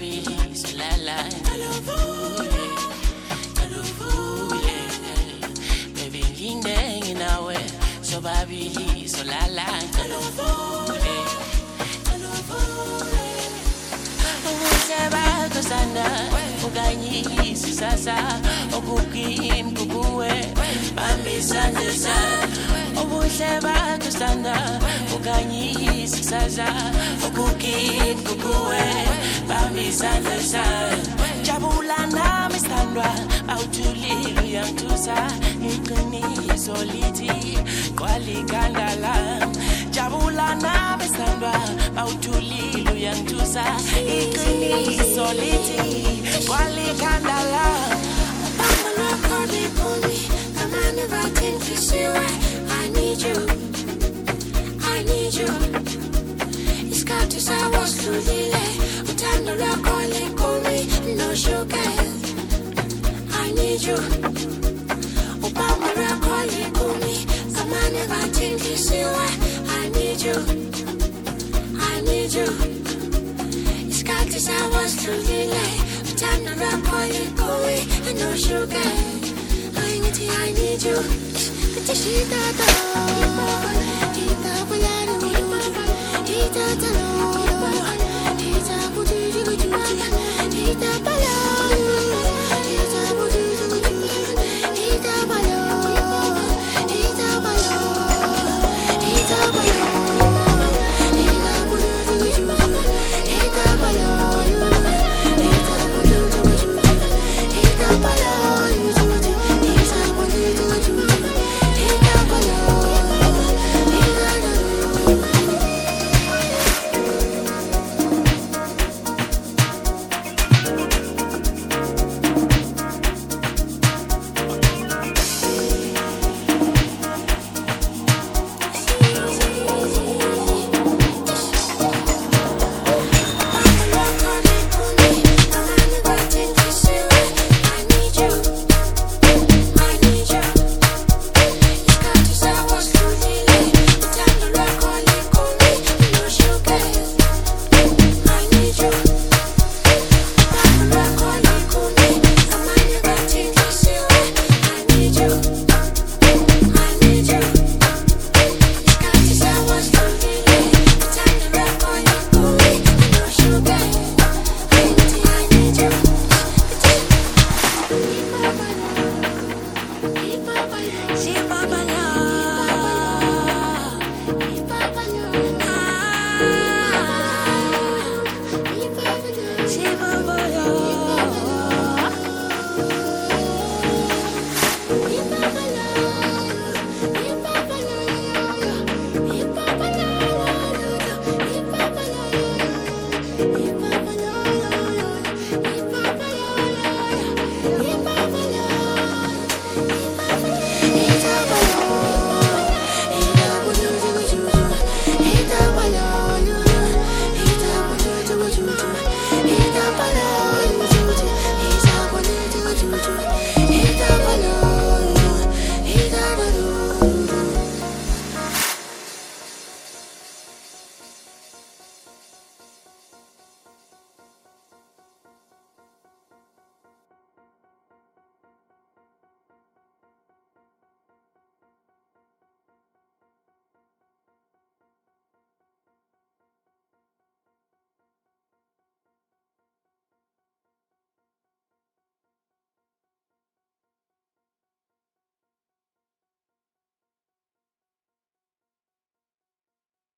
sobabili la la. Baby ngingenge nawe sobabili la la. Ubuseba kusanda uganyisi sasa okukim kukuwe bambisandesa. Ubuseba kusanda uganyisi sasa okukim kukuwe bambisandesa. Jabula nami standwa awuthulile uyangithusa iqiniso lithi kwalikandala. Jabula nami standwa awuthulile uyangithusa iqiniso lithi kwalikandala. Bambala kodi kumi kama never kiss you. I need you, I need you. It's got to say what's too delay. Utanda la kodi kumi no sugar. I need you. Bambala kodi kumi kama never kiss you. I need you, I need you. It's got to say what's too delay. Utanda la kodi kumi no sugar. I need you. But she got the